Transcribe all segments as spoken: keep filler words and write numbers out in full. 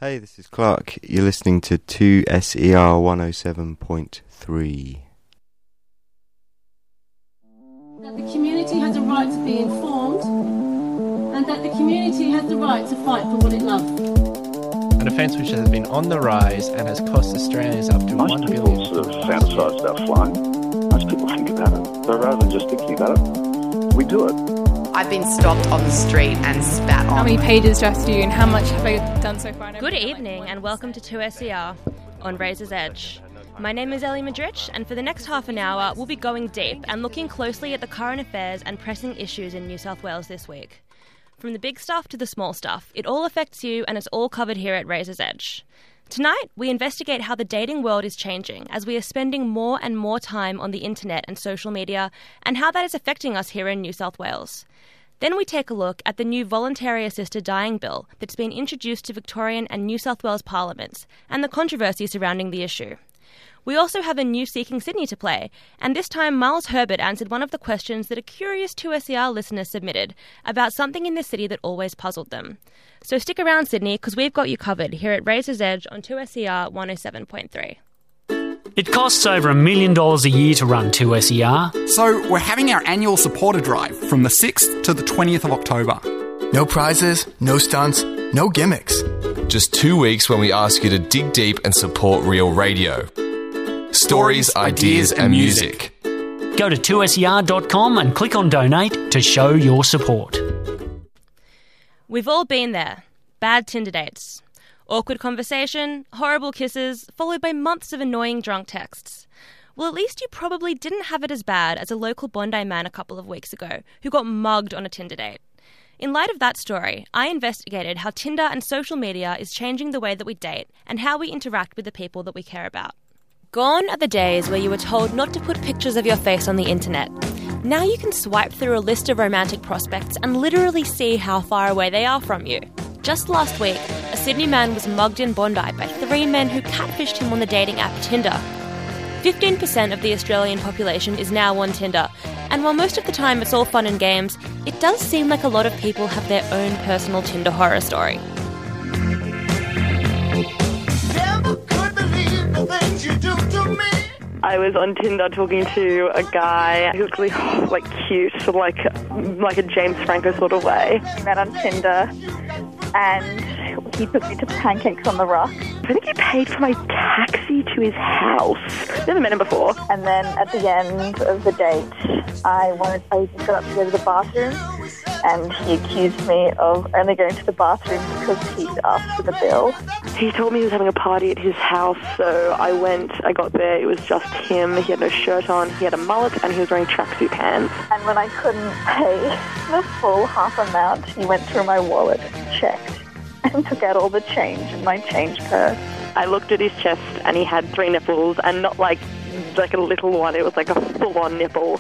Hey, this is Clark. You're listening to two S E R one oh seven point three. That the community has a right to be informed, and that the community has the right to fight for what it loves. An offence which has been on the rise and has cost Australians up to Most one people billion. sort of fantasise about flying. Most people think about it, but rather than just thinking about it, we do it. I've been stopped on the street and spat on. How many pages do I have to do and how much have I done so far? Good evening and welcome to two S E R on Razor's Edge. My name is Ellie Madrich, and for the next half an hour we'll be going deep and looking closely at the current affairs and pressing issues in New South Wales this week. From the big stuff to the small stuff, it all affects you and it's all covered here at Razor's Edge. Tonight, we investigate how the dating world is changing as we are spending more and more time on the internet and social media and how that is affecting us here in New South Wales. Then we take a look at the new voluntary assisted dying bill that's been introduced to Victorian and New South Wales parliaments and the controversy surrounding the issue. We also have a new Seeking Sydney to play, and this time Miles Herbert answered one of the questions that a curious two S E R listener submitted about something in the city that always puzzled them. So stick around, Sydney, because we've got you covered here at Razor's Edge on two S E R one oh seven point three. It costs over a million dollars a year to run two S E R. So we're having our annual supporter drive from the sixth to the twentieth of October. No prizes, no stunts, no gimmicks. Just two weeks when we ask you to dig deep and support real radio. Stories, Stories ideas, ideas and music. Go to two S E R dot com and click on donate to show your support. We've all been there. Bad Tinder dates. Awkward conversation, horrible kisses, followed by months of annoying drunk texts. Well, at least you probably didn't have it as bad as a local Bondi man a couple of weeks ago who got mugged on a Tinder date. In light of that story, I investigated how Tinder and social media is changing the way that we date and how we interact with the people that we care about. Gone are the days where you were told not to put pictures of your face on the internet. Now you can swipe through a list of romantic prospects and literally see how far away they are from you. Just last week, a Sydney man was mugged in Bondi by three men who catfished him on the dating app Tinder. fifteen percent of the Australian population is now on Tinder, and while most of the time it's all fun and games, it does seem like a lot of people have their own personal Tinder horror story. Never could believe the things you do to me. I was on Tinder talking to a guy who looked really, like, cute, like, like a James Franco sort of way. We met on Tinder, and he took me to Pancakes on the Rock. I think he paid for my taxi to his house. Never met him before. And then at the end of the date, I wanted, I just got up to go to the bathroom, and he accused me of only going to the bathroom because he'd asked for the bill. He told me he was having a party at his house, so I went, I got there, it was just him. He had no shirt on, he had a mullet, and he was wearing tracksuit pants. And when I couldn't pay the full half amount, he went through my wallet, checked, and took out all the change in my change purse. I looked at his chest, and he had three nipples, and not like, like a little one, it was like a full-on nipple.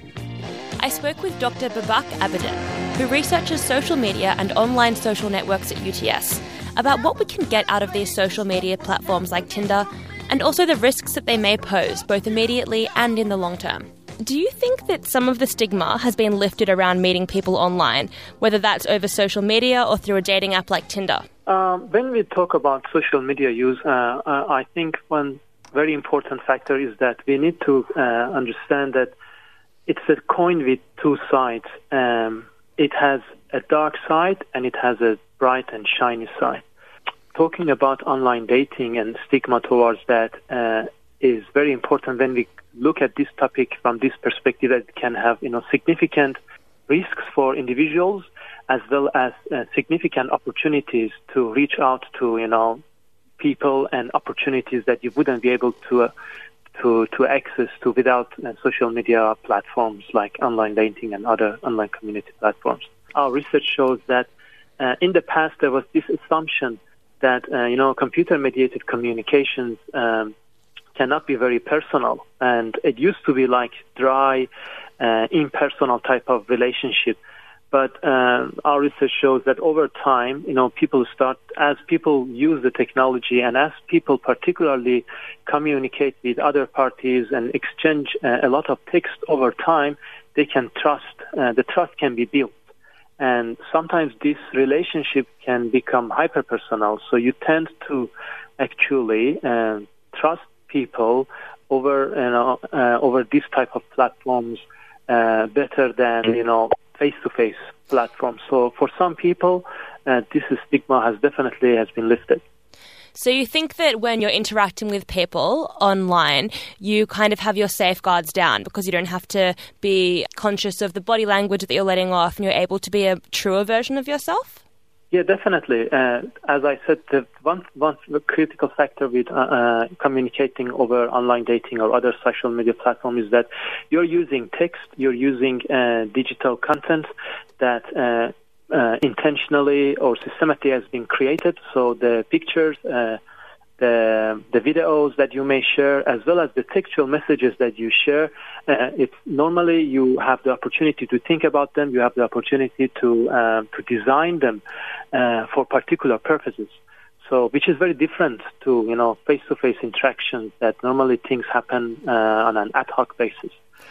I spoke with Doctor Babak Abadan, who researches social media and online social networks at U T S, about what we can get out of these social media platforms like Tinder, and also the risks that they may pose, both immediately and in the long term. Do you think that some of the stigma has been lifted around meeting people online, whether that's over social media or through a dating app like Tinder? Um, when we talk about social media use, uh, uh, I think one very important factor is that we need to uh, understand that it's a coin with two sides. Um, it has a dark side and it has a bright and shiny side. Talking about online dating and stigma towards that uh, is very important when we look at this topic from this perspective. That it can have, you know, significant risks for individuals as well as uh, significant opportunities to reach out to, you know, people and opportunities that you wouldn't be able to uh, to to access to without uh, social media platforms like online dating and other online community platforms. Our research shows that uh, in the past there was this assumption that, uh, you know, computer-mediated communications um, cannot be very personal. And it used to be like dry, uh, impersonal type of relationship. But uh, our research shows that over time, you know, people start, as people use the technology and as people particularly communicate with other parties and exchange uh, a lot of text over time, they can trust, uh, the trust can be built. And sometimes this relationship can become hyper-personal. So you tend to actually uh, trust people over, you know, uh, over this type of platforms uh, better than, you know, face-to-face platforms. So for some people, uh, this stigma has definitely has been lifted. So you think that when you're interacting with people online, you kind of have your safeguards down because you don't have to be conscious of the body language that you're letting off and you're able to be a truer version of yourself? Yeah, definitely. Uh, as I said, the one, one critical factor with uh, uh, communicating over online dating or other social media platforms is that you're using text, you're using uh, digital content that uh, Uh, intentionally or systematically has been created. So the pictures, uh, the the videos that you may share, as well as the textual messages that you share, uh, it's normally you have the opportunity to think about them. You have the opportunity to uh, to design them uh, for particular purposes. So, which is very different to you know face-to-face interactions that normally things happen uh, on an ad hoc basis.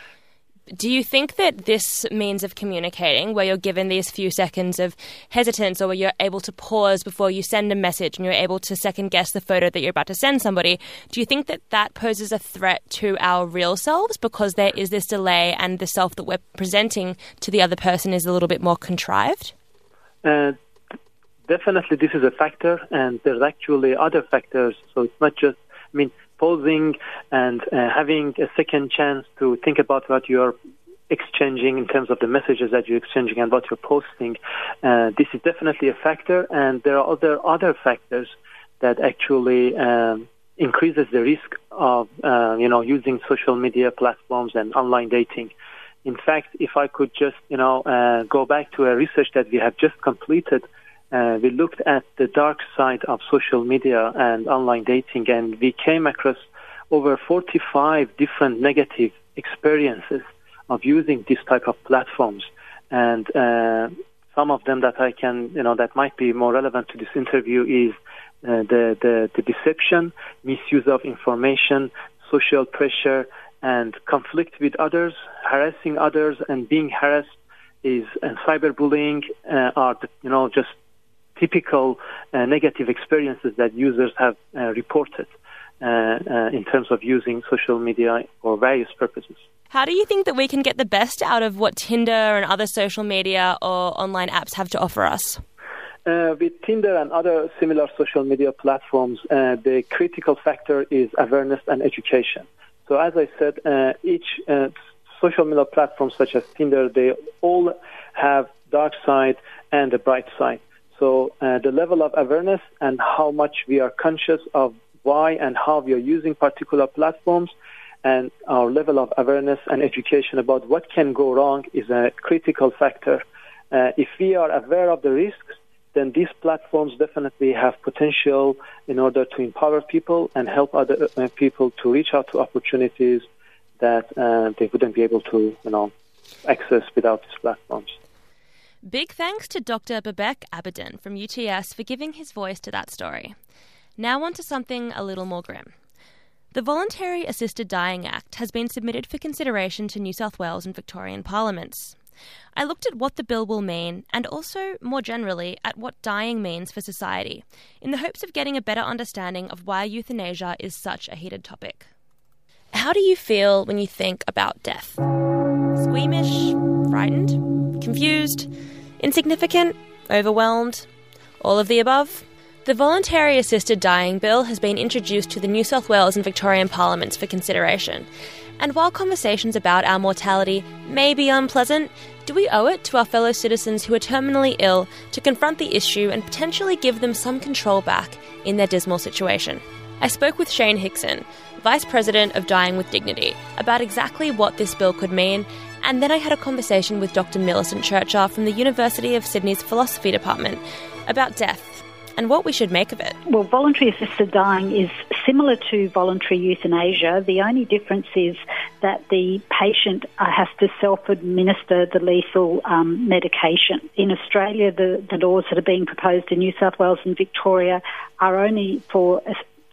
Do you think that this means of communicating, where you're given these few seconds of hesitance or where you're able to pause before you send a message and you're able to second-guess the photo that you're about to send somebody, do you think that that poses a threat to our real selves because there is this delay and the self that we're presenting to the other person is a little bit more contrived? Uh, definitely this is a factor, and there's actually other factors. So it's not just, I mean, pausing and uh, having a second chance to think about what you're exchanging in terms of the messages that you're exchanging and what you're posting. Uh, this is definitely a factor, and there are other other factors that actually um, increases the risk of uh, you know using social media platforms and online dating. In fact, if I could just you know uh, go back to a research that we have just completed. Uh, we looked at the dark side of social media and online dating, and we came across over forty-five different negative experiences of using this type of platforms. And uh, some of them that I can, you know, that might be more relevant to this interview is uh, the, the, the deception, misuse of information, social pressure, and conflict with others, harassing others, and being harassed is and cyberbullying uh, are, you know, just typical uh, negative experiences that users have uh, reported uh, uh, in terms of using social media for various purposes. How do you think that we can get the best out of what Tinder and other social media or online apps have to offer us? Uh, with Tinder and other similar social media platforms, uh, the critical factor is awareness and education. So as I said, uh, each uh, social media platform such as Tinder, they all have dark side and a bright side. So uh, the level of awareness and how much we are conscious of why and how we are using particular platforms and our level of awareness and education about what can go wrong is a critical factor. Uh, if we are aware of the risks, then these platforms definitely have potential in order to empower people and help other uh, people to reach out to opportunities that uh, they wouldn't be able to, you know, access without these platforms. Big thanks to Doctor Babak Abedin from U T S for giving his voice to that story. Now on to something a little more grim. The Voluntary Assisted Dying Act has been submitted for consideration to New South Wales and Victorian parliaments. I looked at what the bill will mean and also, more generally, at what dying means for society, in the hopes of getting a better understanding of why euthanasia is such a heated topic. How do you feel when you think about death? Squeamish? Frightened? Confused? Insignificant? Overwhelmed? All of the above? The Voluntary Assisted Dying Bill has been introduced to the New South Wales and Victorian parliaments for consideration. And while conversations about our mortality may be unpleasant, do we owe it to our fellow citizens who are terminally ill to confront the issue and potentially give them some control back in their dismal situation? I spoke with Shane Hickson, Vice President of Dying with Dignity, about exactly what this bill could mean, and then I had a conversation with Doctor Millicent Churcher from the University of Sydney's Philosophy Department about death and what we should make of it. Well, voluntary assisted dying is similar to voluntary euthanasia. The only difference is that the patient uh, has to self-administer the lethal um, medication. In Australia, the, the laws that are being proposed in New South Wales and Victoria are only for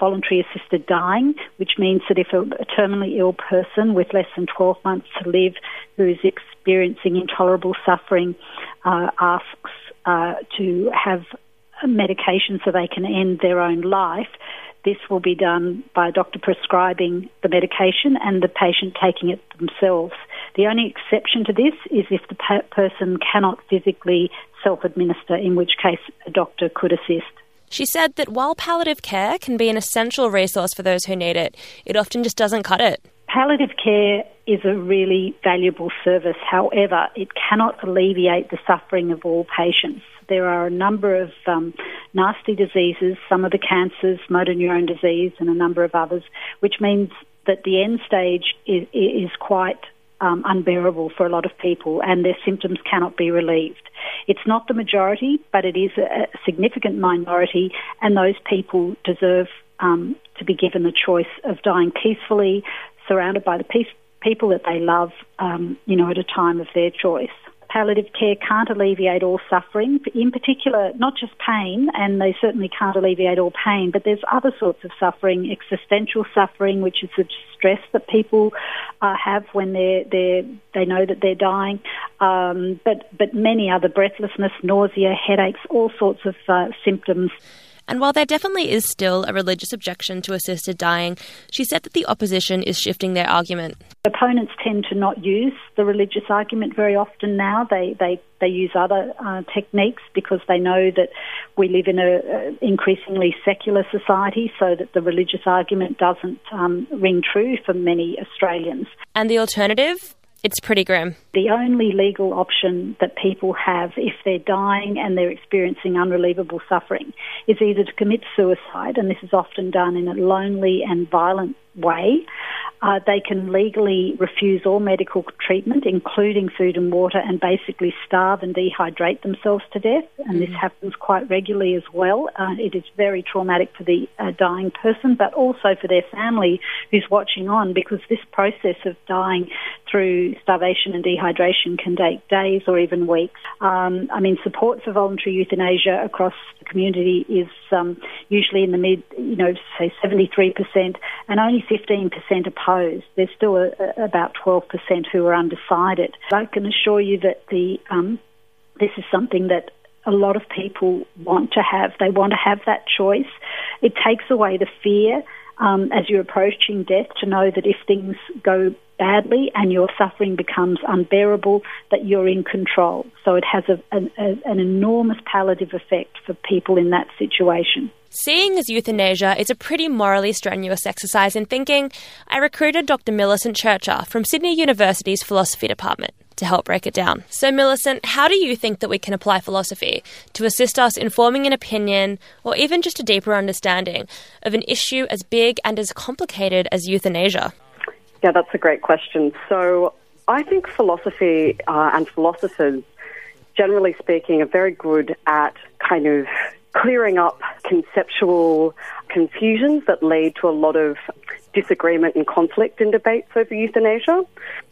voluntary assisted dying, which means that if a, a terminally ill person with less than twelve months to live who is experiencing intolerable suffering uh, asks uh, to have medication so they can end their own life, this will be done by a doctor prescribing the medication and the patient taking it themselves. The only exception to this is if the pa- person cannot physically self-administer, in which case a doctor could assist. She said that while palliative care can be an essential resource for those who need it, it often just doesn't cut it. Palliative care is a really valuable service. However, it cannot alleviate the suffering of all patients. There are a number of um, nasty diseases, some of the cancers, motor neurone disease, and a number of others, which means that the end stage is, is quite um, unbearable for a lot of people, and their symptoms cannot be relieved. It's not the majority, but it is a significant minority, and those people deserve um, to be given the choice of dying peacefully, surrounded by the peace, people that they love, um, you know, at a time of their choice. Palliative care can't alleviate all suffering, in particular not just pain, and they certainly can't alleviate all pain, but there's other sorts of suffering, existential suffering, which is the stress that people uh, have when they're, they're, they know that they're dying, um, but, but many other, breathlessness, nausea, headaches, all sorts of uh, symptoms. And while there definitely is still a religious objection to assisted dying, she said that the opposition is shifting their argument. Opponents tend to not use the religious argument very often now. They they, they use other uh, techniques because they know that we live in an increasingly secular society, so that the religious argument doesn't um, ring true for many Australians. And the alternative? It's pretty grim. The only legal option that people have if they're dying and they're experiencing unrelievable suffering is either to commit suicide, and this is often done in a lonely and violent way. Uh, they can legally refuse all medical treatment, including food and water, and basically starve and dehydrate themselves to death. And mm-hmm. this happens quite regularly as well. Uh, it is very traumatic for the uh, dying person, but also for their family who's watching on, because this process of dying through starvation and dehydration can take days or even weeks. Um, I mean, support for voluntary euthanasia across the community is um, usually in the mid, you know, say seventy-three percent, and only fifteen percent opposed. There's still a, a, about twelve percent who are undecided. I can assure you that the um, this is something that a lot of people want to have. They want to have that choice. It takes away the fear um, as you're approaching death, to know that if things go badly and your suffering becomes unbearable, that you're in control. So it has a, an, a, an enormous palliative effect for people in that situation. Seeing as euthanasia is a pretty morally strenuous exercise in thinking, I recruited Doctor Millicent Churcher from Sydney University's Philosophy Department to help break it down. So Millicent, how do you think that we can apply philosophy to assist us in forming an opinion, or even just a deeper understanding of an issue as big and as complicated as euthanasia? Yeah, that's a great question. So I think philosophy uh, and philosophers, generally speaking, are very good at kind of clearing up conceptual confusions that lead to a lot of disagreement and conflict in debates over euthanasia.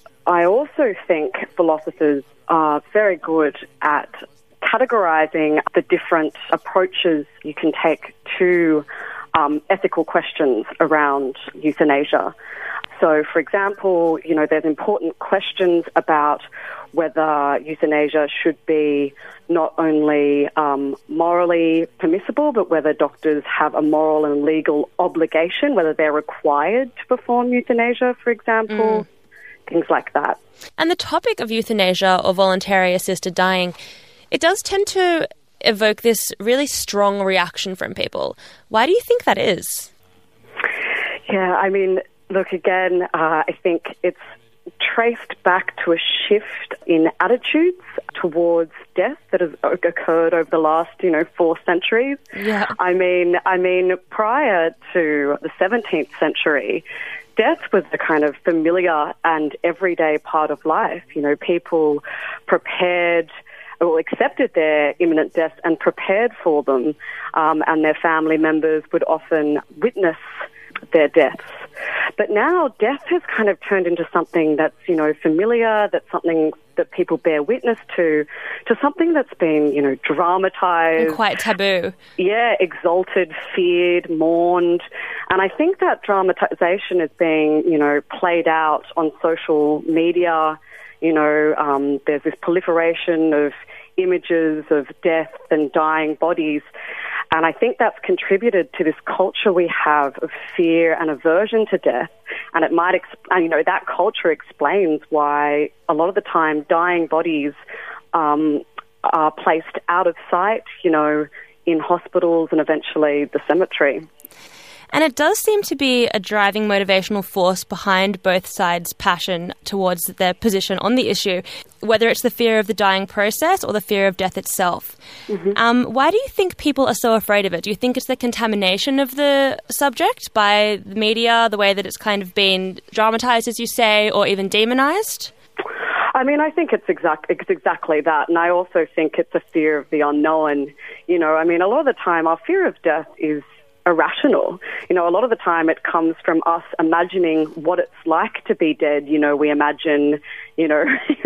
I also think philosophers are very good at categorizing the different approaches you can take to um, ethical questions around euthanasia. So, for example, you know, there's important questions about whether euthanasia should be not only um, morally permissible, but whether doctors have a moral and legal obligation, whether they're required to perform euthanasia, for example, mm. things like that. And the topic of euthanasia, or voluntary assisted dying, it does tend to evoke this really strong reaction from people. Why do you think that is? Yeah, I mean, look, again, uh, I think it's traced back to a shift in attitudes towards death that has occurred over the last, you know, four centuries. Yeah. I mean, I mean, prior to the seventeenth century, death was a kind of familiar and everyday part of life. You know, people prepared or accepted their imminent death and prepared for them, um, and their family members would often witness their deaths. But now death has kind of turned into something that's, you know, familiar, that's something that people bear witness to, to something that's been, you know, dramatized. And quite taboo. Yeah, exalted, feared, mourned. And I think that dramatization is being, you know, played out on social media. You know, um, there's this proliferation of images of death and dying bodies. And I think that's contributed to this culture we have of fear and aversion to death. And it might, exp- and, you know, that culture explains why a lot of the time dying bodies um, are placed out of sight, you know, in hospitals and eventually the cemetery. And it does seem to be a driving motivational force behind both sides' passion towards their position on the issue, whether it's the fear of the dying process or the fear of death itself. Mm-hmm. Um, why do you think people are so afraid of it? Do you think it's the contamination of the subject by the media, the way that it's kind of been dramatised, as you say, or even demonised? I mean, I think it's, exact, it's exactly that. And I also think it's a fear of the unknown. You know, I mean, a lot of the time our fear of death is irrational. You know, a lot of the time it comes from us imagining what it's like to be dead. You know, we imagine, you know,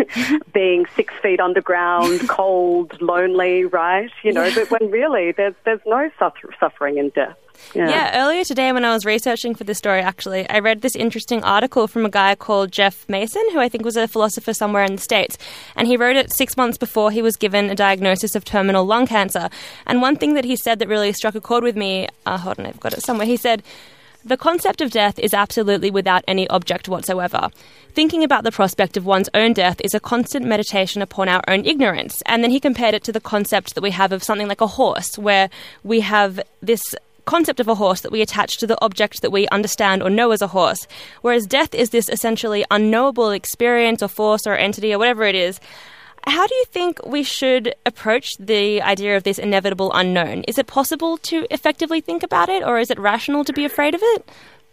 being six feet underground, cold, lonely, right? You know, yeah. But when really there's there's no suffer- suffering in death. Yeah. yeah, earlier today when I was researching for this story, actually, I read this interesting article from a guy called Jeff Mason, who I think was a philosopher somewhere in the States. And he wrote it six months before he was given a diagnosis of terminal lung cancer. And one thing that he said that really struck a chord with me, uh, hold on, I've got it somewhere. He said, "The concept of death is absolutely without any object whatsoever. Thinking about the prospect of one's own death is a constant meditation upon our own ignorance." And then he compared it to the concept that we have of something like a horse, where we have this concept of a horse that we attach to the object that we understand or know as a horse, whereas death is this essentially unknowable experience or force or entity or whatever it is. How do you think we should approach the idea of this inevitable unknown? Is it possible to effectively think about it, or is it rational to be afraid of it?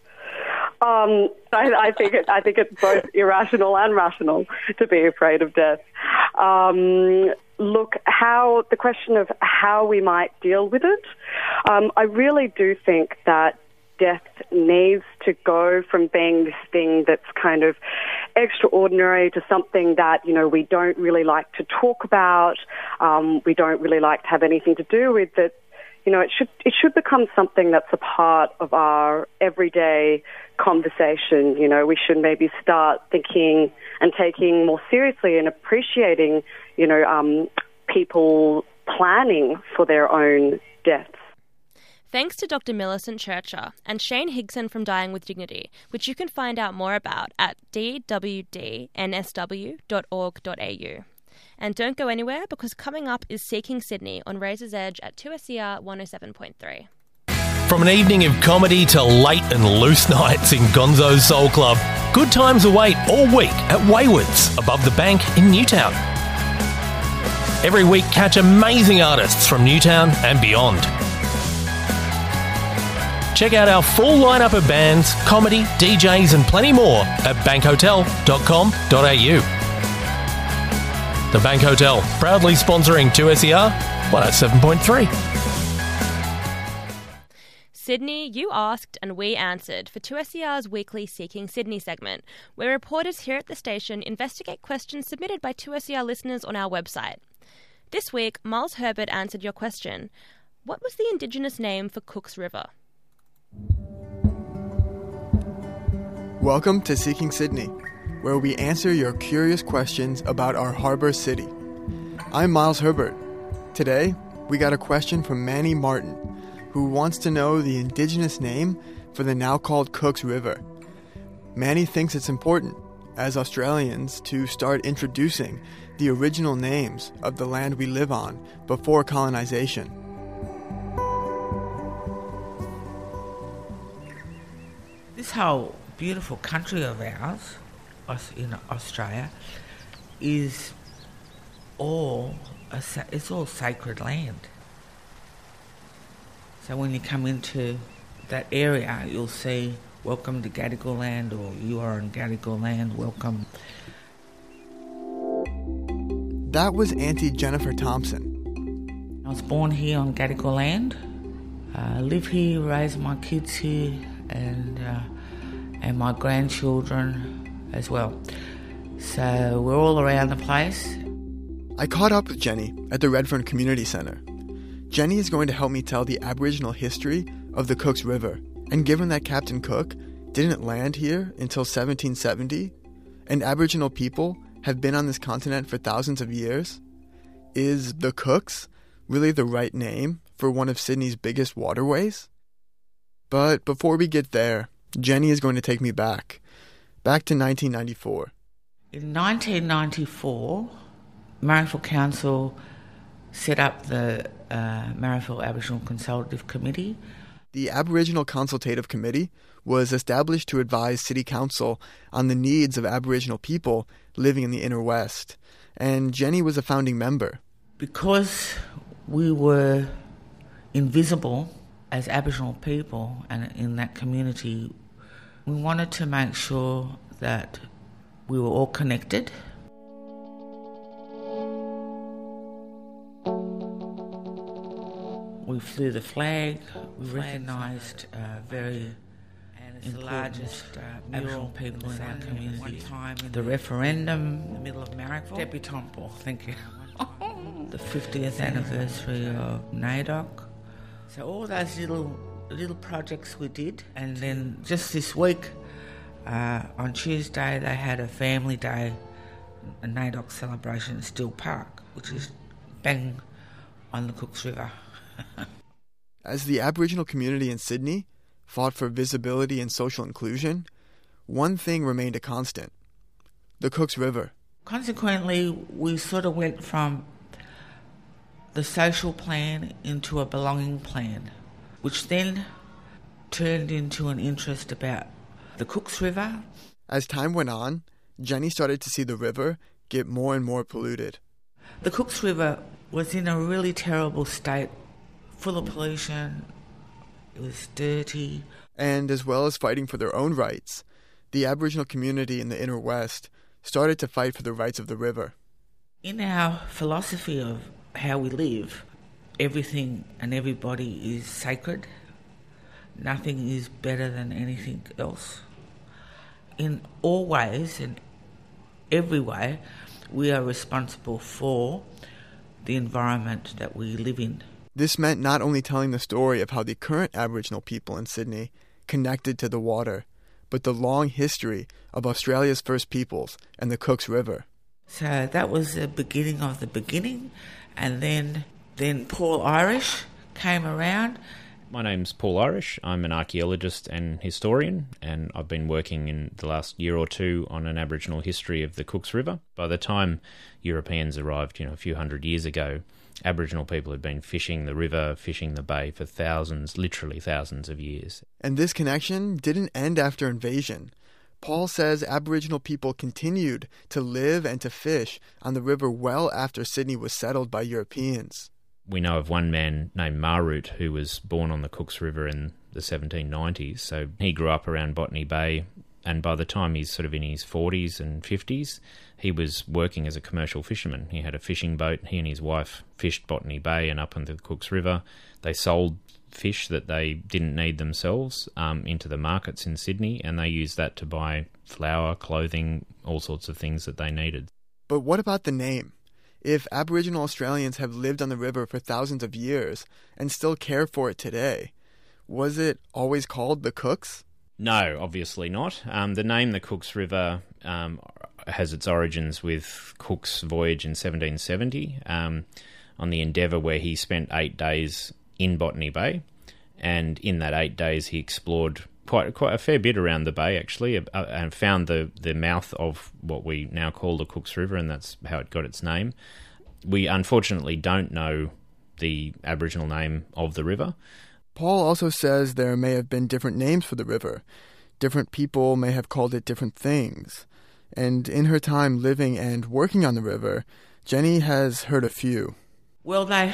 Um, I, I think it, I think it's both irrational and rational to be afraid of death. Um, look, how the question of how we might deal with it. Um, I really do think that death needs to go from being this thing that's kind of extraordinary to something that, you know, we don't really like to talk about. Um, we don't really like to have anything to do with it. You know, it should it should become something that's a part of our everyday conversation. You know, we should maybe start thinking and taking more seriously and appreciating, you know, um, people planning for their own deaths. Thanks to Doctor Millicent Churcher and Shane Higson from Dying with Dignity, which you can find out more about at d w d n s w dot org dot a u. And don't go anywhere, because coming up is Seeking Sydney on Razor's Edge at two S E R one oh seven point three. From an evening of comedy to late and loose nights in Gonzo's Soul Club, good times await all week at Wayward's, above the bank in Newtown. Every week, catch amazing artists from Newtown and beyond. Check out our full lineup of bands, comedy, D Js and plenty more at bank hotel dot com dot a u. The Bank Hotel, proudly sponsoring two S E R one oh seven point three. Sydney, you asked and we answered for two S E R's weekly Seeking Sydney segment, where reporters here at the station investigate questions submitted by two S E R listeners on our website. This week, Miles Herbert answered your question. What was the Indigenous name for Cooks River? Welcome to Seeking Sydney, where we answer your curious questions about our harbour city. I'm Miles Herbert. Today, we got a question from Manny Martin, who wants to know the Indigenous name for the now called Cooks River. Manny thinks it's important, as Australians, to start introducing the original names of the land we live on before colonization. This whole beautiful country of ours, in Australia, is all a, it's all sacred land. So when you come into that area, you'll see "Welcome to Gadigal land" or "You are on Gadigal land, welcome." That was Auntie Jennifer Thompson. I was born here on Gadigal land. I uh, live here, raise my kids here, and uh, and my grandchildren as well. So we're all around the place. I caught up with Jenny at the Redfern Community Centre. Jenny is going to help me tell the Aboriginal history of the Cooks River And given that Captain Cook didn't land here until seventeen seventy, and Aboriginal people have been on this continent for thousands of years, is the Cooks really the right name for one of Sydney's biggest waterways? But before we get there, Jenny is going to take me back, back to nineteen ninety-four. In nineteen ninety-four, Marrickville Council set up the uh, Marrickville Aboriginal Consultative Committee. The Aboriginal Consultative Committee was established to advise City Council on the needs of Aboriginal people living in the Inner West, and Jenny was a founding member. Because we were invisible as Aboriginal people and in that community, we wanted to make sure that we were all connected. We flew the flag, we recognised uh, very important the largest uh, Aboriginal people in our community. The referendum, in the middle of Marrickville. Debutante ball, thank you. The fiftieth anniversary of NAIDOC. So all those little little projects we did. And then just this week, uh, on Tuesday, they had a family day, a NAIDOC celebration at Still Park, which is bang on the Cooks River. As the Aboriginal community in Sydney fought for visibility and social inclusion, one thing remained a constant: the Cooks River. Consequently, we sort of went from the social plan into a belonging plan, which then turned into an interest about the Cooks River. As time went on, Jenny started to see the river get more and more polluted. The Cooks River was in a really terrible state, full of pollution. It was dirty. And as well as fighting for their own rights, the Aboriginal community in the Inner West started to fight for the rights of the river. In our philosophy of how we live, everything and everybody is sacred. Nothing is better than anything else. In all ways, in every way, we are responsible for the environment that we live in. This meant not only telling the story of how the current Aboriginal people in Sydney connected to the water, but the long history of Australia's First Peoples and the Cooks River. So that was the beginning of the beginning, and then then Paul Irish came around. My name's Paul Irish. I'm an archaeologist and historian, and I've been working in the last year or two on an Aboriginal history of the Cooks River. By the time Europeans arrived, you know, a few hundred years ago, Aboriginal people had been fishing the river, fishing the bay for thousands, literally thousands of years. And this connection didn't end after invasion. Paul says Aboriginal people continued to live and to fish on the river well after Sydney was settled by Europeans. We know of one man named Marut who was born on the Cooks River in the seventeen nineties. So he grew up around Botany Bay, and by the time he's sort of in his forties and fifties, he was working as a commercial fisherman. He had a fishing boat. He and his wife fished Botany Bay and up into the Cooks River. They sold fish that they didn't need themselves um, into the markets in Sydney, and they used that to buy flour, clothing, all sorts of things that they needed. But what about the name? If Aboriginal Australians have lived on the river for thousands of years and still care for it today, was it always called the Cooks? No, obviously not. Um, the name the Cooks River um, has its origins with Cook's voyage in seventeen seventy um, on the Endeavour, where he spent eight days in Botany Bay, and in that eight days he explored quite quite a fair bit around the bay, actually, uh, and found the, the mouth of what we now call the Cooks River, and that's how it got its name. We unfortunately don't know the Aboriginal name of the river. Paul also says there may have been different names for the river. Different people may have called it different things. And in her time living and working on the river, Jenny has heard a few. Well, they,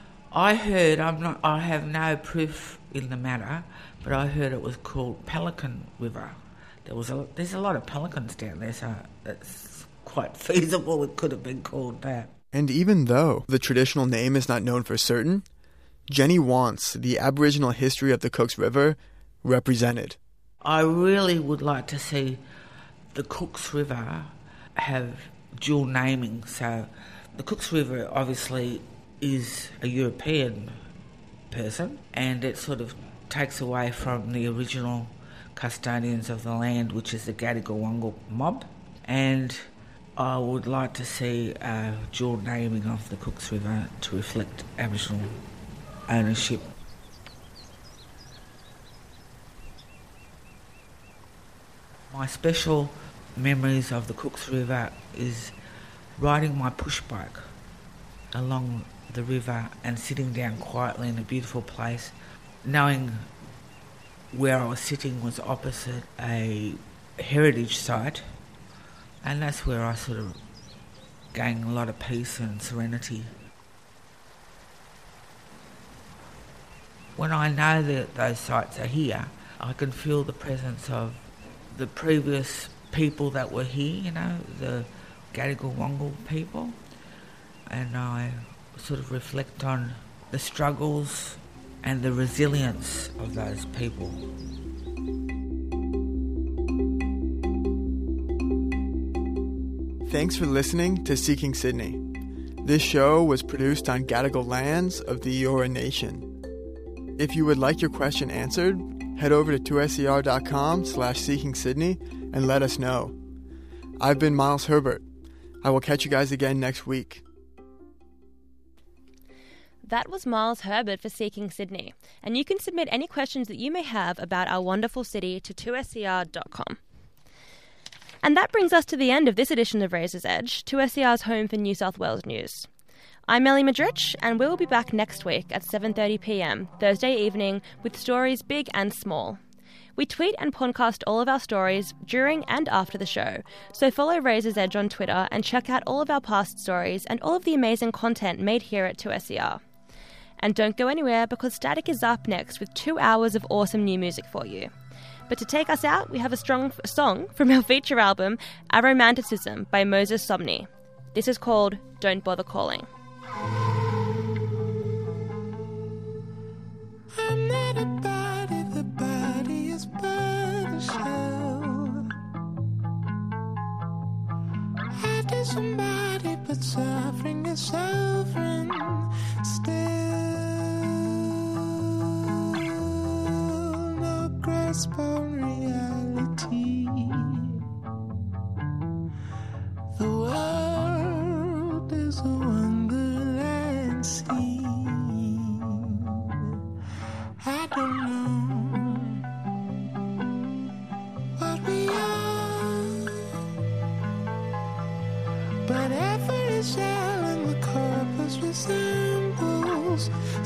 I heard, I'm not, I have no proof in the matter, but I heard it was called Pelican River. There was a, there's a lot of pelicans down there, so it's quite feasible it could have been called that. And even though the traditional name is not known for certain, Jenny wants the Aboriginal history of the Cooks River represented. I really would like to see the Cooks River have dual naming. So the Cooks River obviously is a European person, and it sort of takes away from the original custodians of the land, which is the Gadigal Wangal mob. And I would like to see a dual naming of the Cooks River to reflect Aboriginal ownership. My special memories of the Cooks River is riding my push bike along the river and sitting down quietly in a beautiful place, knowing where I was sitting was opposite a heritage site, and that's where I sort of gained a lot of peace and serenity. When I know that those sites are here, I can feel the presence of the previous people that were here, you know, the Gadigal Wangal people, and I sort of reflect on the struggles and the resilience of those people. Thanks for listening to Seeking Sydney. This show was produced on Gadigal lands of the Eora Nation. If you would like your question answered, head over to two S E R dot com slash Seeking Sydney and let us know. I've been Miles Herbert. I will catch you guys again next week. That was Miles Herbert for Seeking Sydney, and you can submit any questions that you may have about our wonderful city to two S E R dot com. And that brings us to the end of this edition of Razor's Edge, two S E R's home for New South Wales news. I'm Ellie Madrich, and we will be back next week at seven thirty p m, Thursday evening, with stories big and small. We tweet and podcast all of our stories during and after the show, so follow Razor's Edge on Twitter and check out all of our past stories and all of the amazing content made here at two S E R. And don't go anywhere, because Static is up next with two hours of awesome new music for you. But to take us out, we have a strong f- song from our feature album, Aromanticism by Moses Somni. This is called Don't Bother Calling. I'm not a body, the body is but a shell. After somebody, but suffering is sovereign still. No grasp on reality. The world is a wonderland scene. I don't know what we are, but every cell in the corpus resembles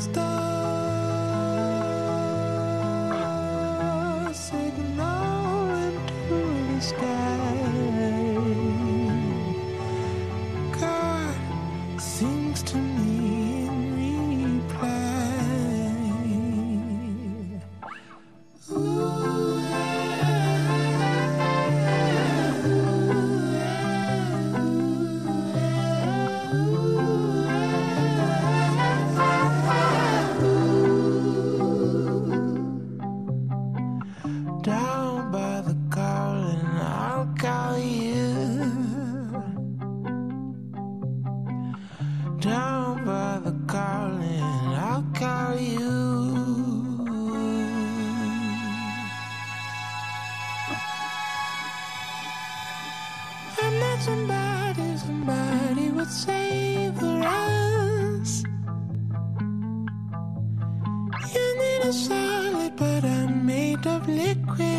stars signaling to the sky. God sings to me in reply. Down by the calling, I'll call you. Down by the calling, I'll call you. I'm not somebody, somebody would savor us. You need a solid, but I'm made of liquid.